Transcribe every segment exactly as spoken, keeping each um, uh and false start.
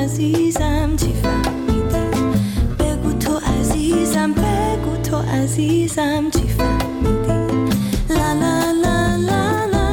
عزیزم چی فهمیدی؟ بگو تو عزیزم، بگو تو عزیزم چی فهمیدی؟ لا لا لا لا لا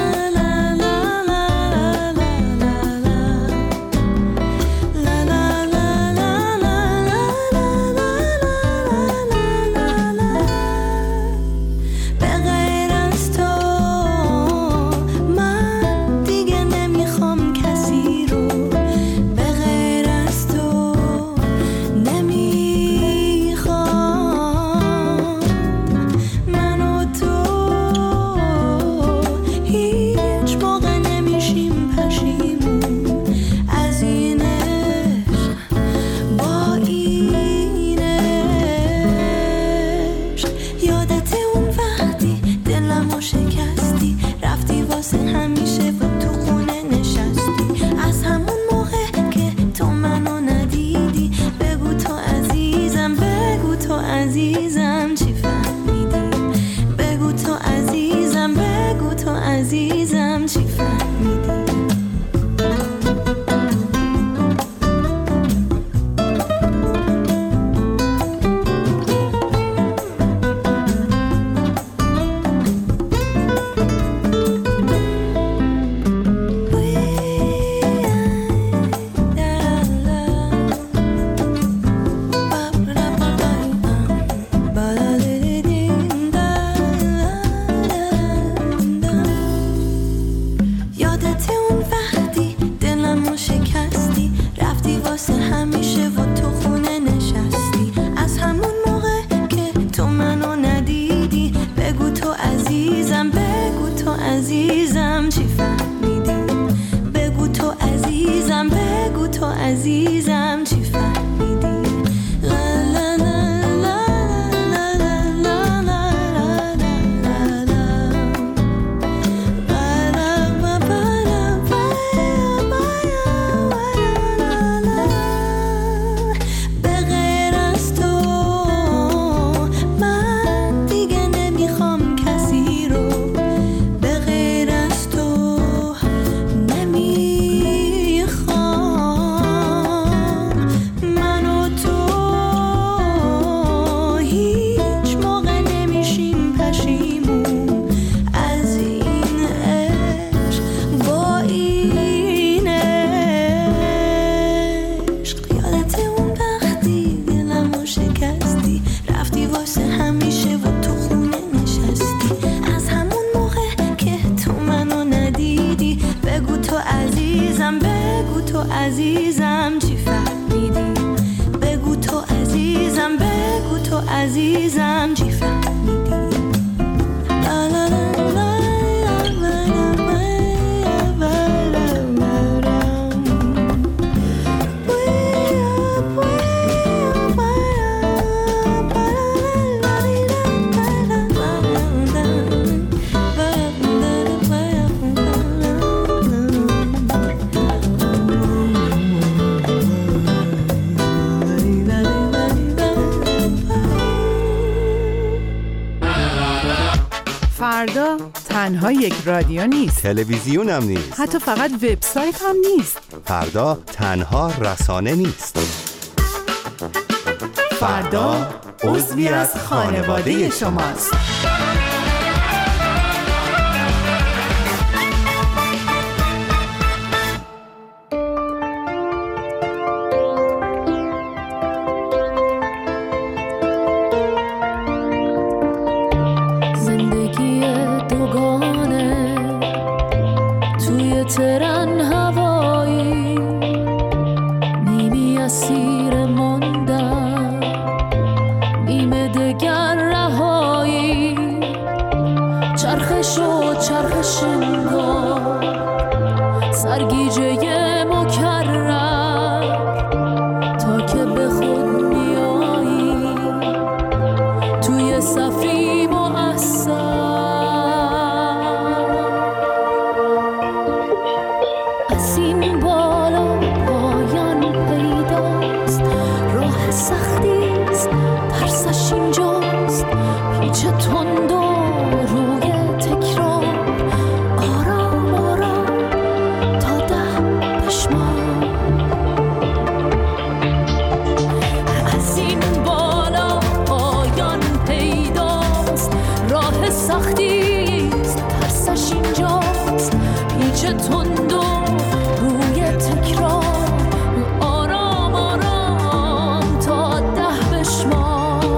فردا تنها یک رادیو نیست، تلویزیون هم نیست، حتی فقط وبسایت هم نیست. فردا تنها رسانه نیست. فردا عضوی از خانواده شماست. ترن هوایی نیمی اسیر ماندم، نیمه دگر رهایی، چرخش و چرخش انگار سرگیجه مکرر، تا که به خود میایی توی صفی مؤثر. چه تند و روی تکرار، آرام آرام تا ده پیچ تندو روی تکرار آرام آرام تا ده بشمار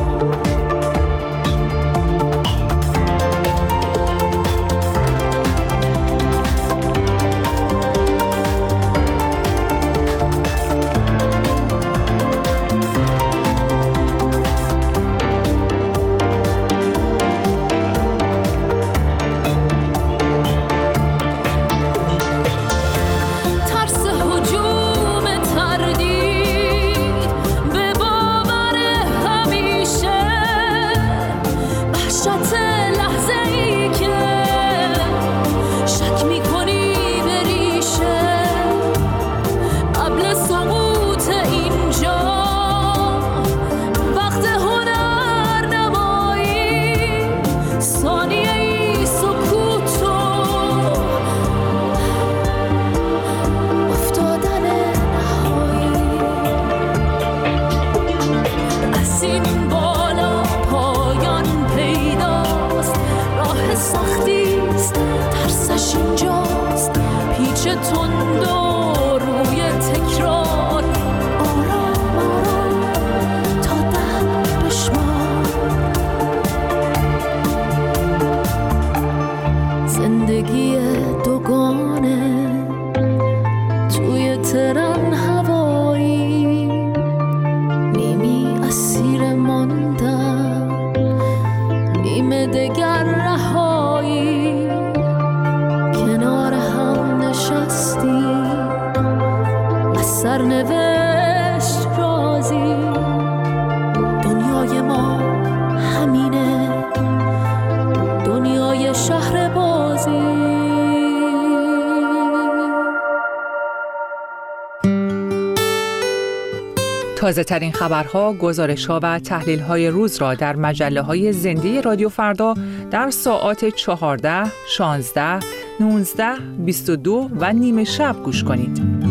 تازه ترین خبرها، گزارش‌ها و تحلیل‌های روز را در مجله‌های زنده رادیو فردا در ساعات چهارده، شانزده، نوزده، بیست و دو و نیمه شب گوش کنید.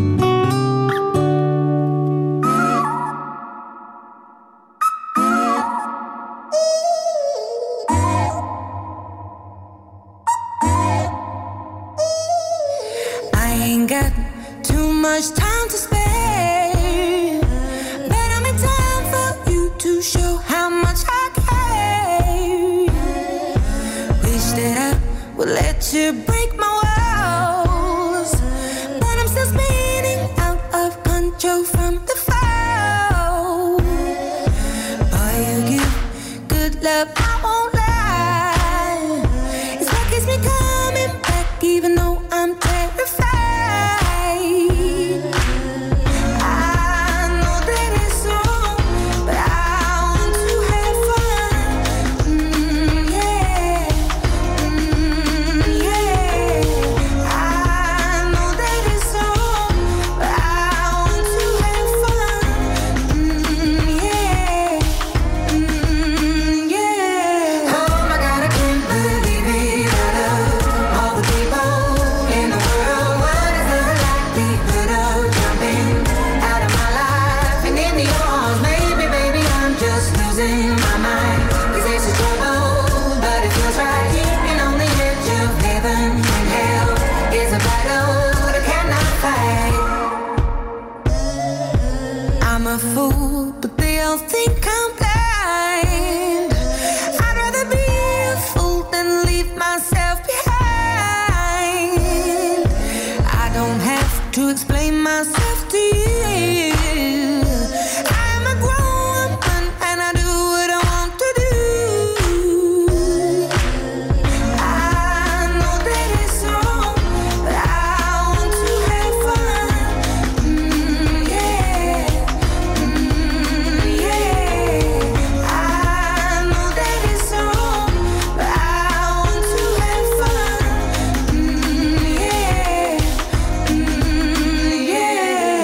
Yeah.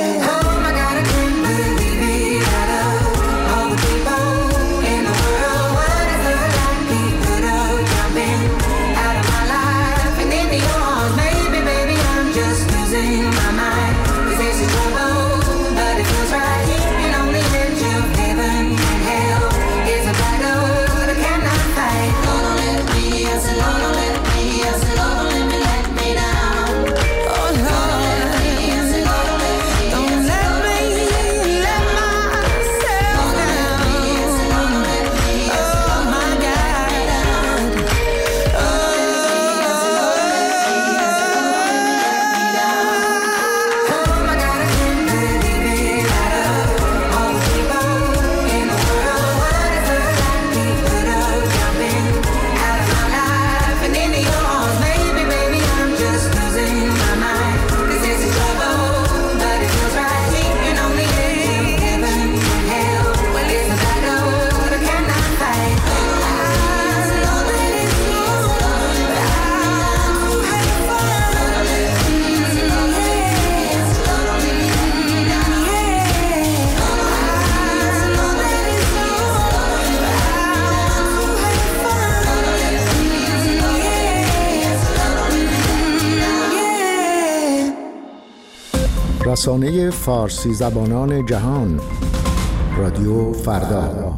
رسانه فارسی زبانان جهان، رادیو فردا.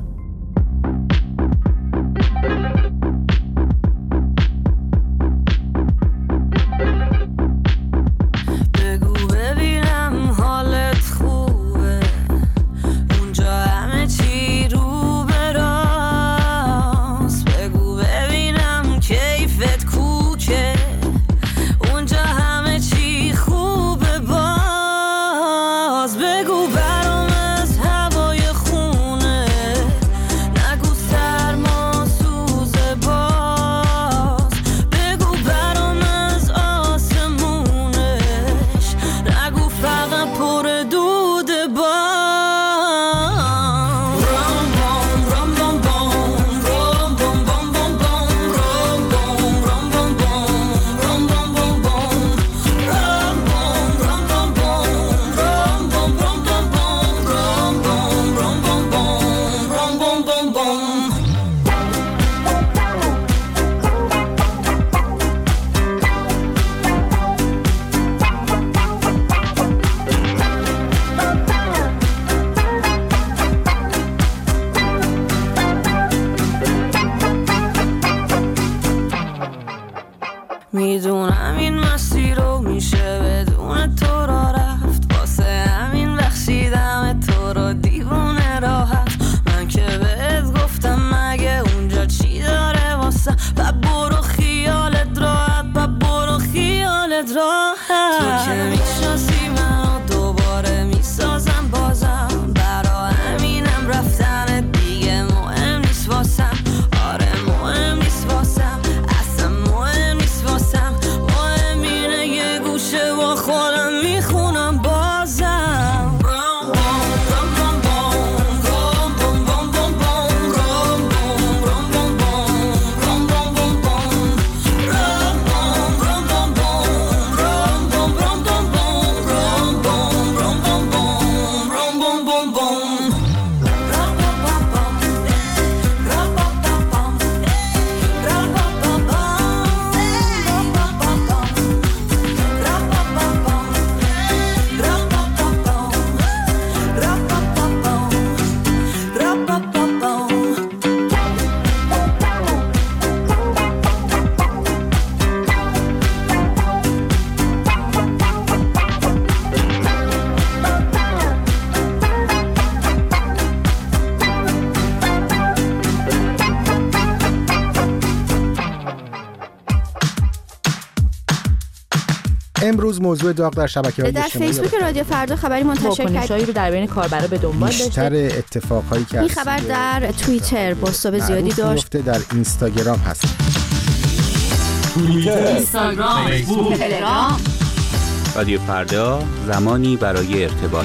میدونم این مسیر رو میشه بدون تو را رفت، واسه همین بخشیدم تو رو دیوونه راحت. من که بهت گفتم مگه اونجا چی داره واسه، و برو خیالت راحت، و برو خیالت راحت. تو که میشناسی منو دوباره میسازم بازم، برا همینم رفتن دیگه مهم نیست واسم. آره مهم نیست واسم، اصلا مهم نیست واسم. مهم اینه یه گوشه با خودم میخونم بازم. امروز موضوع داغ در شبکه‌های اجتماعی در فیسبوک رادیو فردا خبری منتشر کرد. واکنش‌هایی رو در بین کاربرا به دنبال داشته. بیشتر اتفاقایی که این خبر در توییتر بازتاب زیادی داشت. در اینستاگرام هست. توییتر، اینستاگرام، فیسبوک، تلگرام. رادیو فردا، زمانی برای ارتباط.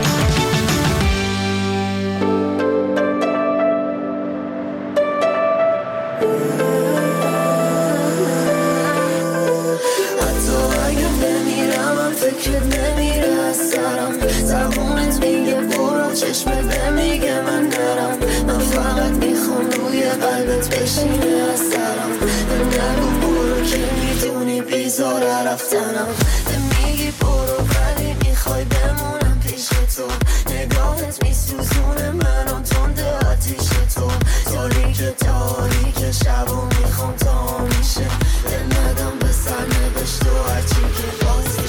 رفتنم میگی برو ولی میخوای بمونم پیش تو، نگاهت میسوزونه منو تنده آتیش تو، تاریک تاریک شبو میخوام تا میشه دل ندم به سر نوشت و هرچی که بازیشه.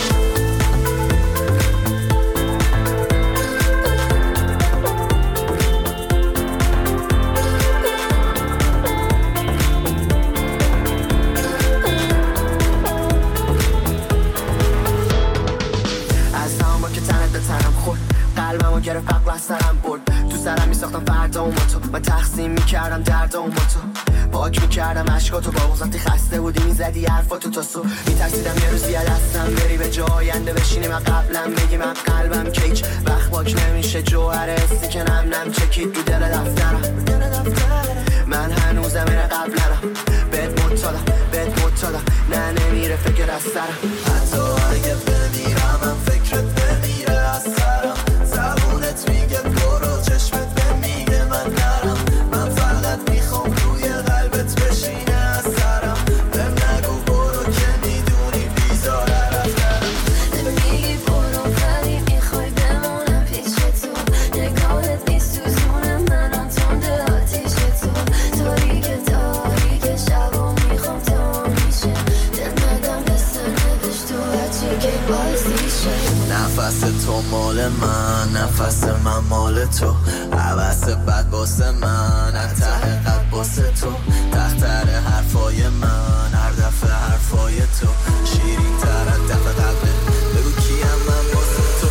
گرفت فقل از سرم برد، تو سرم میساختم فردا و ما تو، من تقسیم میکردم درد و ما تو، پاک میکردم عشقاتو، با وقتی خسته بودی میزدی حرفاتو تا صبح، میترسیدم یه روز یه دستم بری به جای آینده بشینی من قبلم بگی من قلبم که هیچ وقت پاک نمیشه جوهر حسی که نم نم چکید رو دل دفترم. من هنوزم این قبلم بهت مطالم بهت مطالم نه نمیره فکر از سرم، حتی اگه بمیرم من فکرت نمیره از سرم. زبونت میگه برو چشمت نمیگه من نرم، من فقط میخوام روی قلبت بشینه از سرم. بهم نگو برو که میدونی بیزاره رفتم، میگی برو نفس تو مال من، نفس من مال تو، عوض بد باسه من، ته قد باسه تو، تختر حرفای من، هر دفعه حرفای تو شیرین تر از دفعه قلبه، بگو کیم من باسه تو.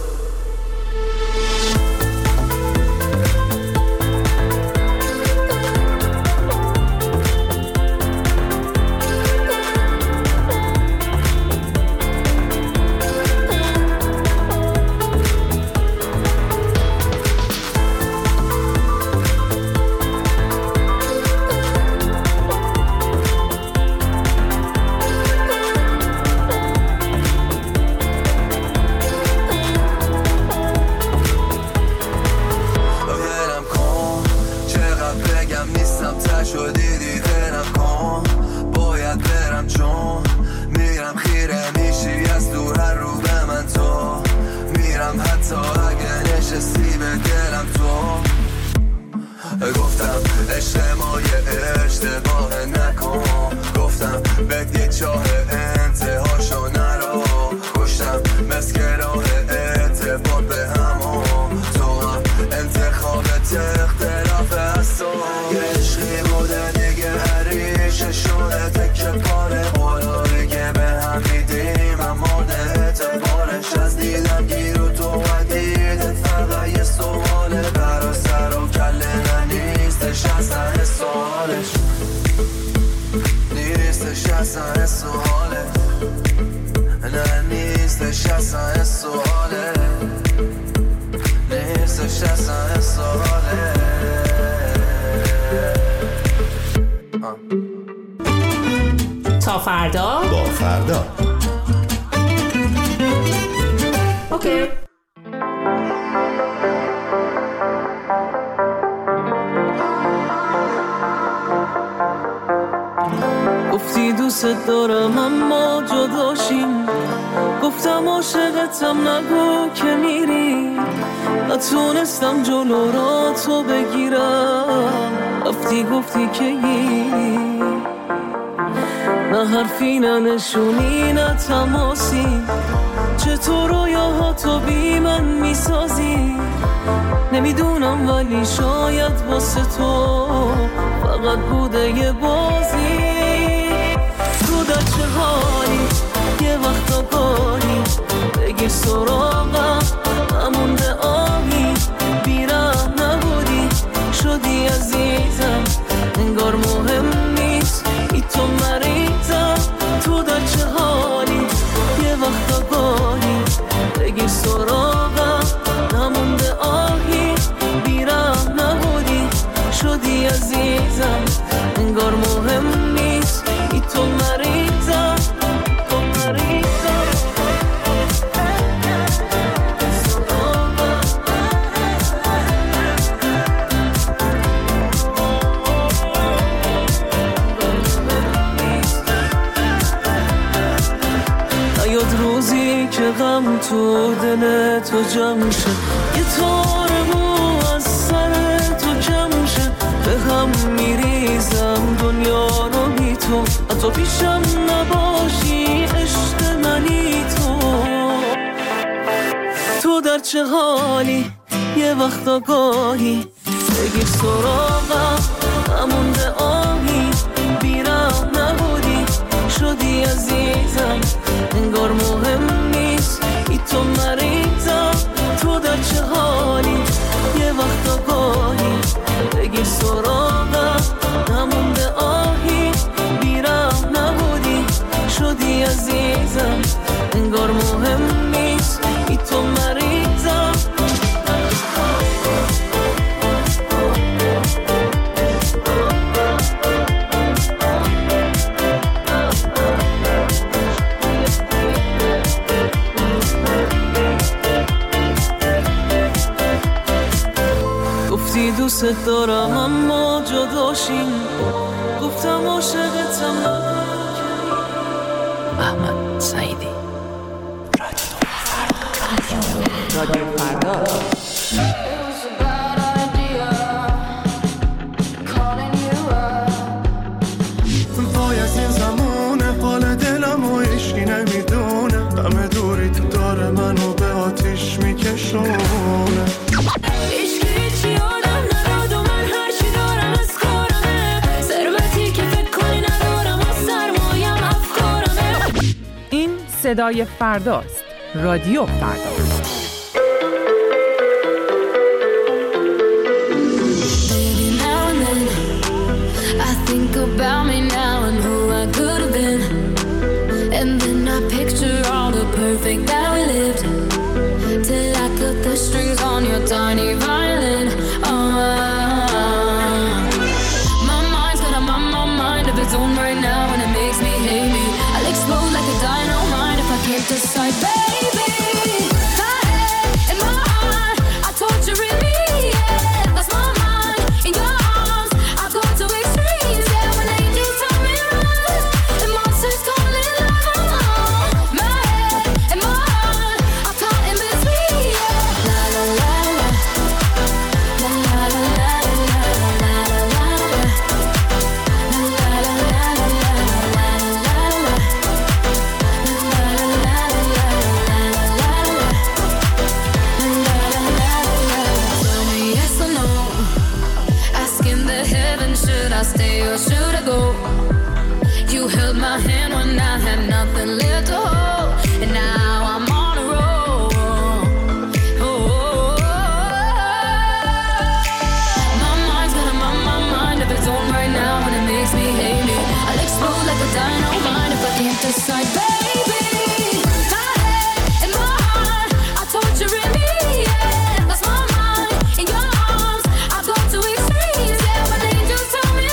تا فردا با فردا. اوکی. گفتی دوست دارم اما جداشیم، گفتم عاشقتم نگو که میری، نتونستم جلو را تو بگیرم، رفتی گفتی که یی، نه حرفی نه نشونی نه تماسی، چطور رویاها تو بی من میسازی، نمیدونم ولی شاید واسه تو فقط بوده یه بازی. تو در چه حالی یه وقت آگاهی، بگیر سراغم نمونده آهی، بیرم نبودی شدی عزیزم، انگار مهم نیست ای تو مریضم. تو در چه حالی یه وقت آگاهی، بگیر سراغم نمونده آهی، بیرم نبودی شدی عزیزم، انگار مهم نیست ای تو مریضم، تو مریضم. یاد روزی که غم تو دل تو جمع شه، یه تار مو از سر تو جمع شه، به هم میریزم دنیا رو بی تو، حتی پیشم نباشی عشق منی تو. تو در چه حالی یه وقت آگاهی، بگیر سراغم نمونده آهی، بیرم نبودی شدی عزیزم، انگار مهم نیست ای تو مریضم. تو در چه حالی یه وقت آگاهی، بگیر سراغم نمونده آهی، بیرم نبودی شدی عزیزم، انگار مهم نیست ای تو مریضم. گفتی دوست دارم اما جداشیم، گفتم عاشقتم احمد سعیدی. رادیو فردا. وای از این زمونه، حال دلم و عشقی نمیدونه، صدای فرداست. رادیو فردا. Think about me now and who I could have been, and then I picture all the perfect that we lived, till I cut the strings on your tiny violin. Oh, my mind's got a my, my mind of its own right now, and it makes me hate me. I'll explode like a dynamite if I can't decide, baby. My head and my heart are torturing me. Yeah, that's my mind in your arms. I go to extremes. Stay or should I go? You held my hand when I had nothing left to hold, and now I'm on a roll. Oh, my mind's got a my, my mind of its own right now, and it makes me hate me. I'll explode like a dynamite if I can't decide, baby. My head and my heart are torturing me. Yeah, that's my mind in your arms. I go to extremes. Yeah, when angels tell me.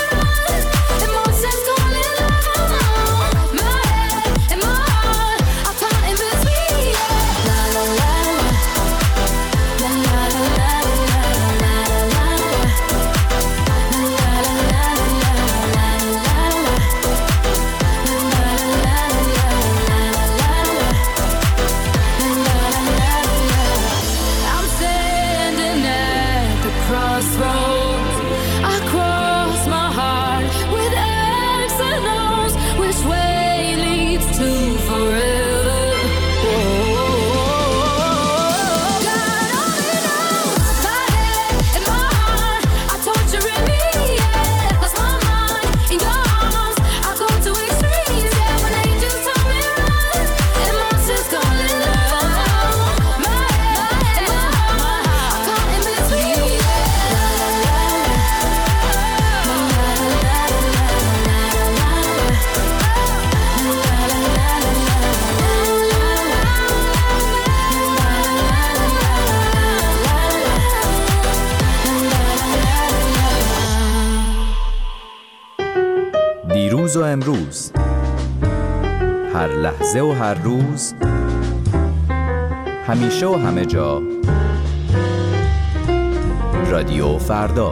دیروز و امروز، هر لحظه و هر روز، همیشه و همه جا، رادیو فردا.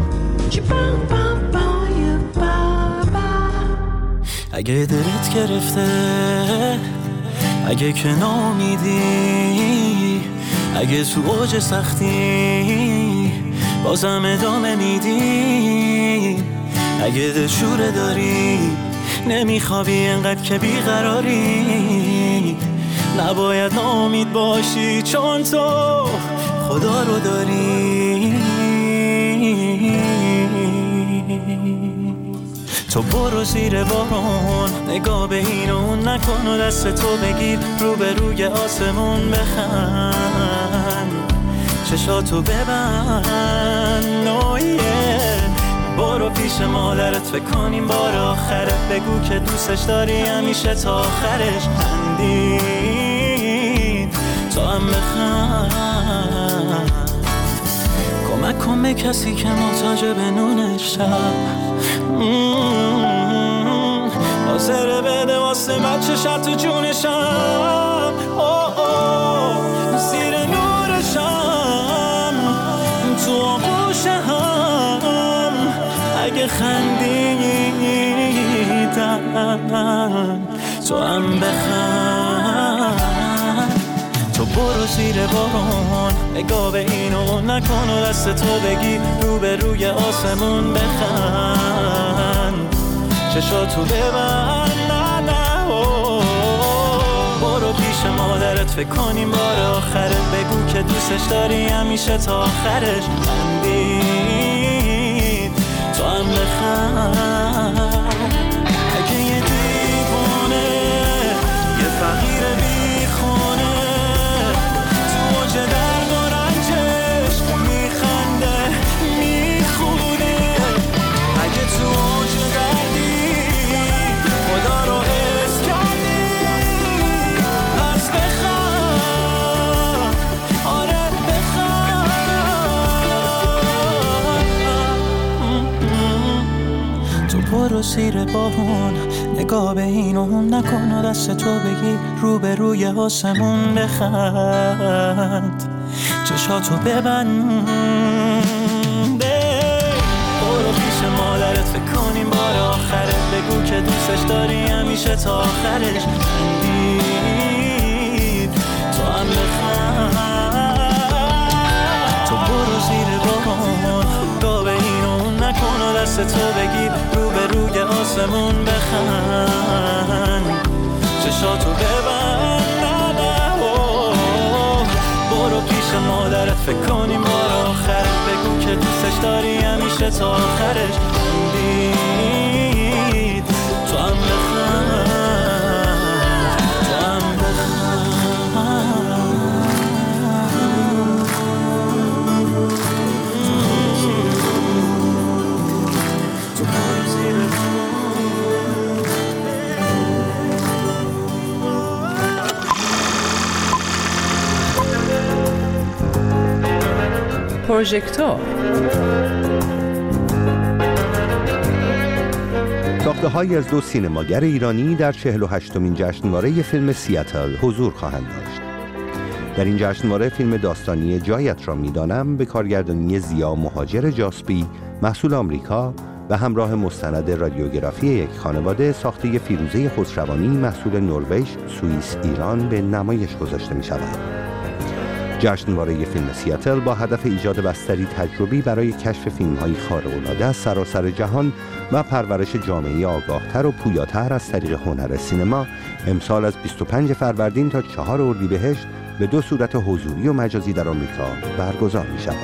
اگه دلت گرفته، اگه که ناامیدی، اگه تو اوج سختی بازم ادامه میدی، اگه دلشوره داری نمیخوابی انقدر که بیقراری، نباید ناامید باشی چون تو خدا رو داری. تو برو زیر بارون، نگاه به این و اون نکن و دست تو بگیر رو به روی آسمون بخند، چشاتو ببند. نویه برو پیش مادرت فکر کنیم بار آخرت، بگو که دوستش داری همیشه تا آخرش. خندید تو هم بخند، کمک کن به کسی که محتاج به نون شب، حاضر بده واسه بچه شب تو جونشم. اوه اوه زیر نورشم تو آغوش هم، اگه خندیدن تو هم بخند. تو برو زیر بارون، نگاه به این و نکن و دست تو بگی رو به روی آسمون بخند، چشاتو ببند. نه نه برو پیش مادرت فکر کنیم بار آخرت، بگو که دوستش داری همیشه تا آخرش. خندید تو هم بخند. اگه یه دیوانه، یه فقیر بی زیر بارون، نگاه به این و اون نکن و دست تو بگیر رو به روی آسمون بخند، چشاتو ببند، برو پیش مادرت فکر کنیم بار آخره، بگو که دوستش داری همیشه تا آخرش، بید تو هم بخند، تو برو زیر بارون، نگاه به این و اون نکن و دست تو بگیر رو به روی آسمون بخند، چشاتو ببند، برو پیش مادرت فکر کنیم بار آخره، بگو که دوستش داری همیشه تا آخرش، بید تو هم بخند، تو هم پروژکتور ساخته‌هایی از دو سینماگر ایرانی در چهل و هشتمین جشنواره فیلم سیاتل حضور خواهند داشت. در این جشنواره فیلم داستانی جایت را میدانم به کارگردانی زیا مهاجر جاسبی، محصول آمریکا و همراه مستند رادیوگرافی یک خانواده ساخته فیروزه خسروانی محصول نروژ، سوئیس، ایران به نمایش گذاشته می شود. جشنواره فیلم سیاتل با هدف ایجاد بستری تجربی برای کشف فیلم‌های خارق‌العاده از سراسر جهان و پرورش جامعه آگاهتر و پویاتر از طریق هنر سینما، امسال از بیست و پنجم فروردین تا چهارم اردیبهشت به دو صورت حضوری و مجازی در آمریکا برگزار می‌شود.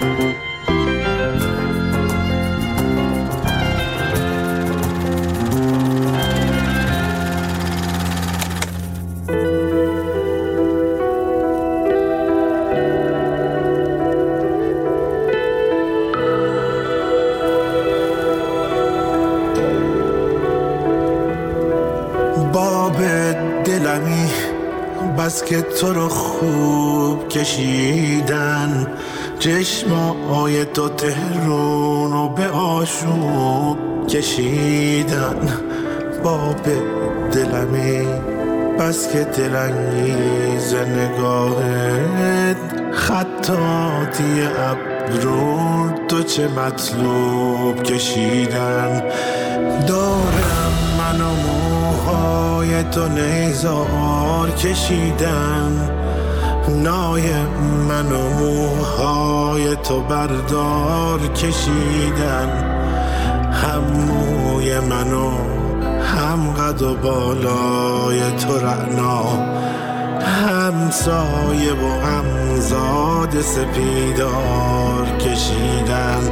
بس که تو رو خوب کشیدن، چشمای تو تهرون رو به آشوب کشیدن، باب دلمی بس که دلانگیز نگاهت، خطاطی ابرون تو چه مطلوب کشیدن، دارم من و موهای تو نیزار کشیدن، نای من و موهای تو بردار کشیدن، هم موی من و هم قد و بالای تو رعنا، هم سایه و هم زاد سپیدار کشیدن.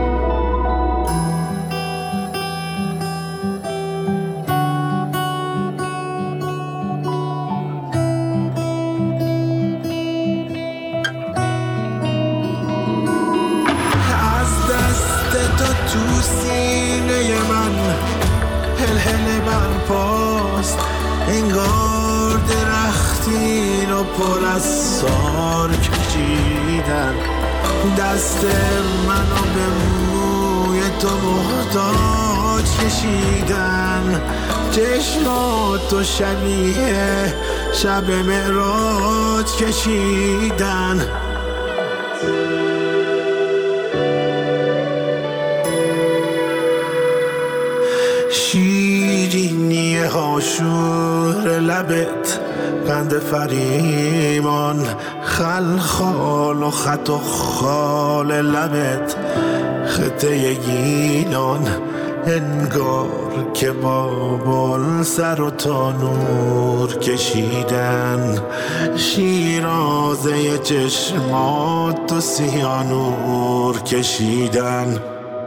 تو سینه من هل برپاست، انگار درختین و پر از سار کشیدن، دست منو به موی تو محتاج کشیدن، چشمات تو شبیه شب معراج کشیدن، شیرینی هاشور لبت، قند فریمان، خلخال و خط و خال لبت، خطه گیلان، انگار که بابل سر و تا نور کشیدن، شیرازه چشمات و سیانور کشیدن،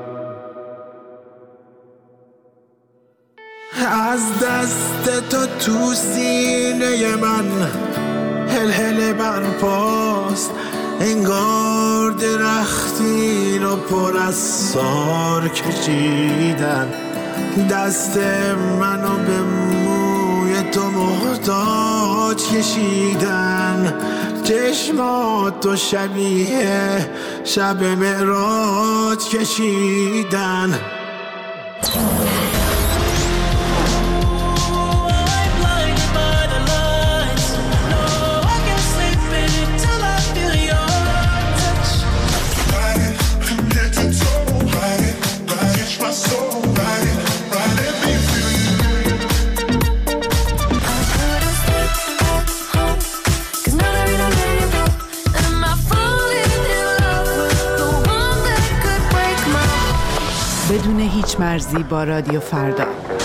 از دست تو تو سینه من هل هل برپاست، انگار درختین و پر از سار کشیدن، دست منو به موی تو محتاج کشیدن، چشمات تو شبیه شب معراج کشیدن. پیش‌مرزی با رادیو فردا.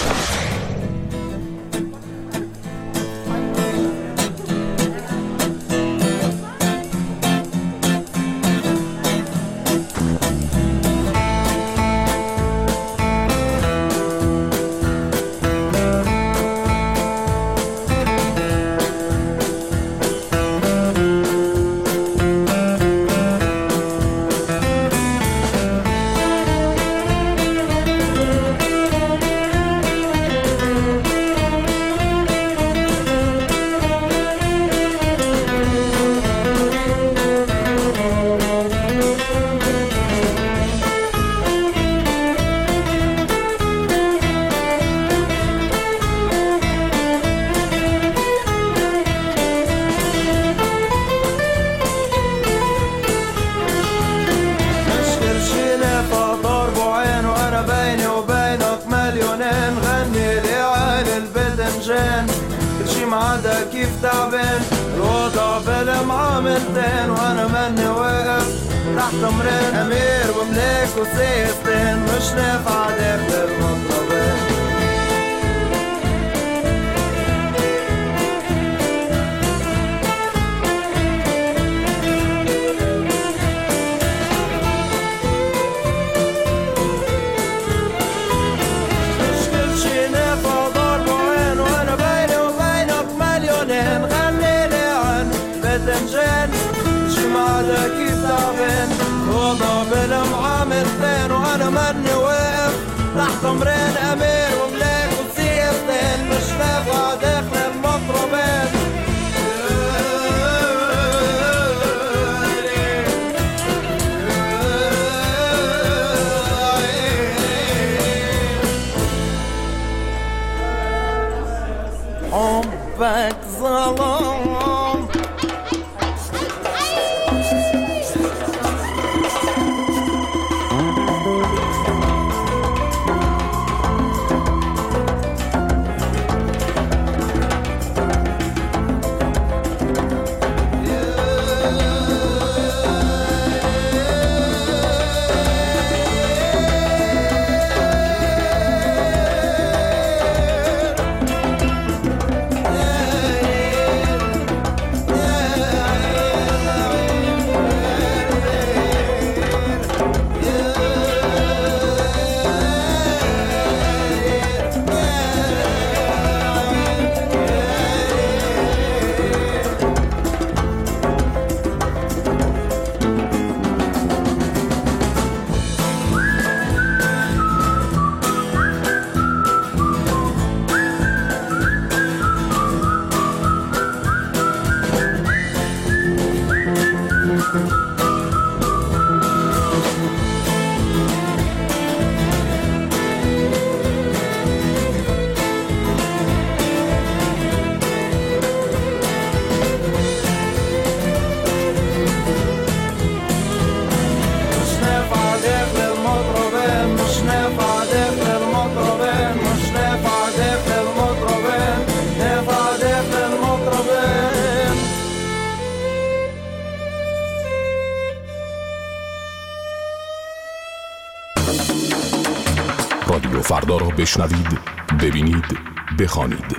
رادیو فردا را بشنوید، ببینید، بخوانید.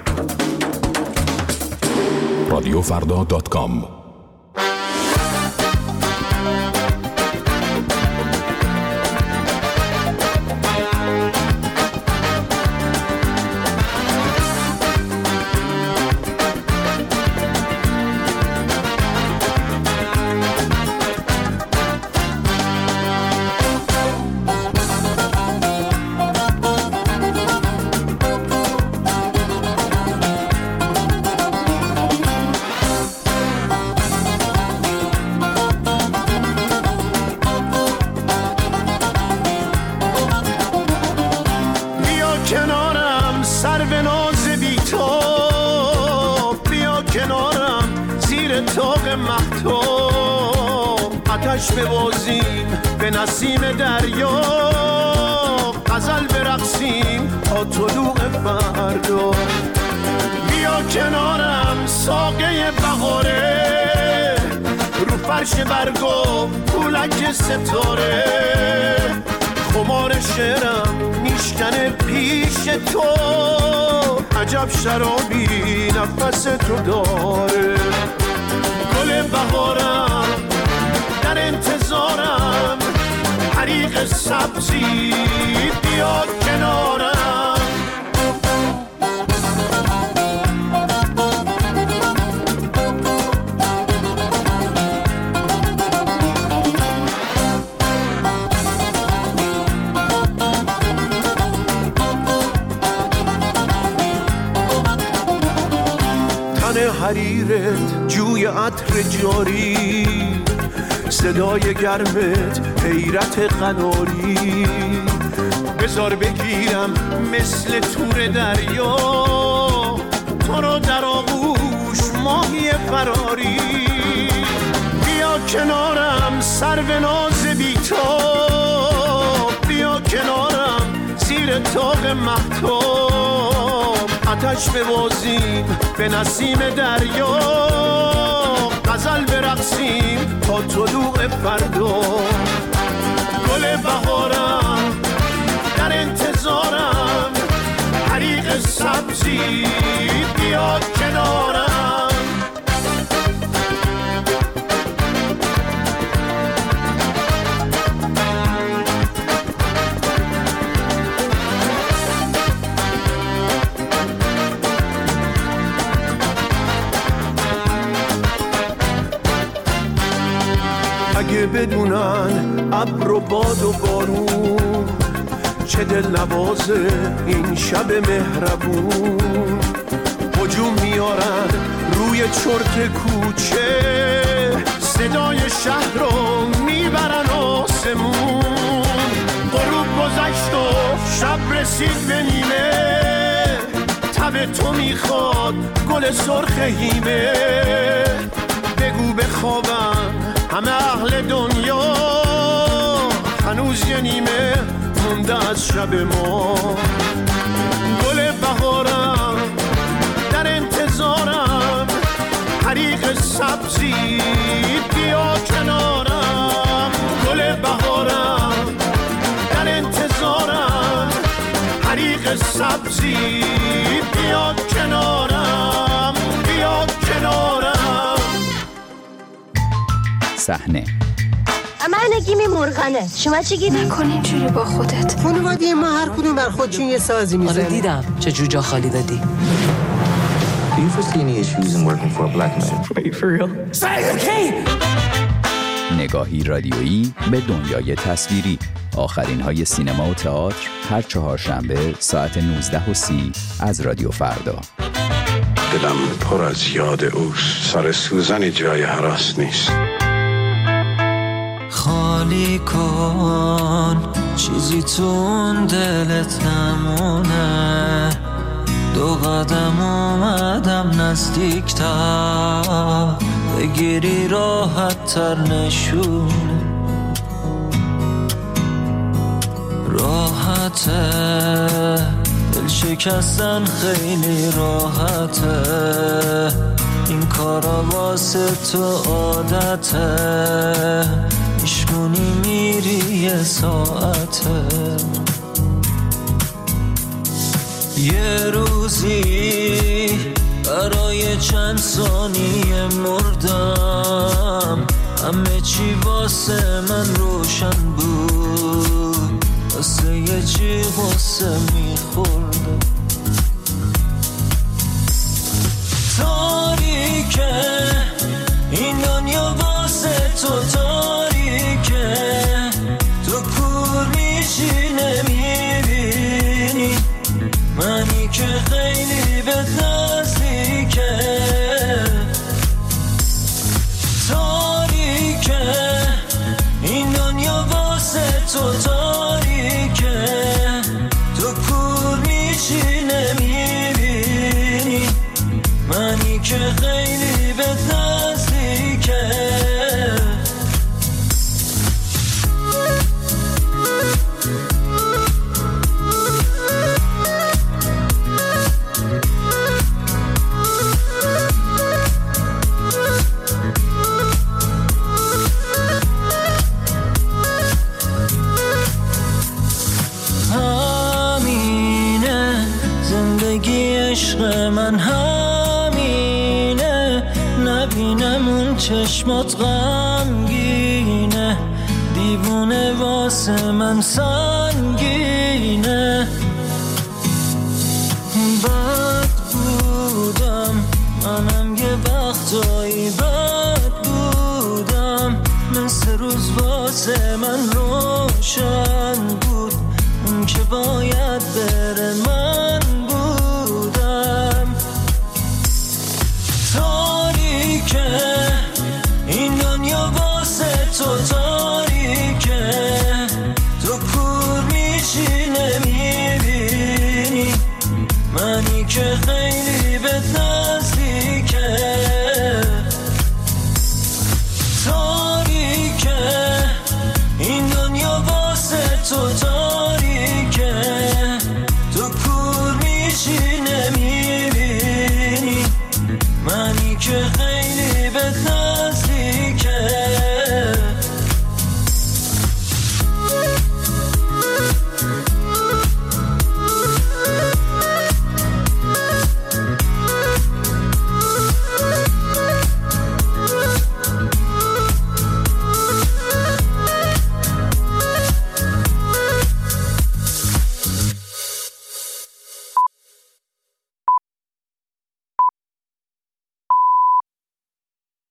رادیو فردا دات کام. ببازیم به نسیم دریا، غزل برقصیم تا طلوع فردا. بیا کنارم ساقه بهاره، رو فرش برگا پولک ستاره. خمار شعرم میشکنه پیش تو، عجب شرابی نفس تو داره. گل بهارم در انتظارم، حریق سبزی بیا کنارم. حریرت جوی عطر جاری، صدای گرمت حیرت قناری. بذار بگیرم مثل تور دریا، تو رو در آغوش ماهی فراری. بیا کنارم سرو ناز بی‌تاب، بیا کنارم زیر طاق مهتاب. آتش ببازیم به نسیم دریا، غزل برقصیم تا طلوع فردا. گل بهارم در انتظارم، حریق سبزی بیا کنارم. اگه بدونن ابر و باد و بارون، چه دل نوازه این شب مهربون. هجوم میارن روی چرت کوچه، صدای شهر رو میبرن آسمون. غروب گذشت و شب رسید به نیمه، تب تو میخواد گل سرخ هیمه. بگو بخوابم همه اهل دنیا، هنوز یه نیمه مونده از شب ما. گل بهارم در انتظارم، حریق سبزی بیا کنارم. گل بهارم در انتظارم، حریق سبزی بیا کنارم، بیا کنارم. صحنه من نگیمی مرغنه، شما چی گیری؟ نکن اینجوری با خودت. خانواده ما هر کدوم بر خودشون یه سازی میزنه. آره دیدم چه جوجا خالی دادی. Do you foresee any issues in working for a black man? Wait, for real? Say okay! نگاهی رادیویی به دنیای تصویری. آخرین های سینما و تئاتر هر چهارشنبه ساعت نوزده و سی از رادیو فردا. دلم پر از یاد اوست، سر سوزن جای هراس نیست. خالی کن چیزی تون دلت نمونه، دو قدم اومدم نزدیکتر، بگیری راحت تر نشونه. راحته دل شکستن خیلی راحته، این کارا واسه تو عادته، میشکنی میری یه ساعته. یه روزی برای چند ثانیه مردم، همه چی واسه من روشن بود، واسه یه چی واسه میخوردم. تاریکه این دنیا واسه تو، تاریکه تو کور میشی نمیبینی، منی که خیلی به نزدیکه. تاریکه این دنیا واسه تو، تاریکه تو کور میشی نمیبینی، منی که خیلی به نزدیکه. ببینم اون چشمات غمگینه، دیوونه واسه من سنگینه. بد بودم منم یه وقتایی، بد بودم مثل روز واسه من روشن بود اون که باید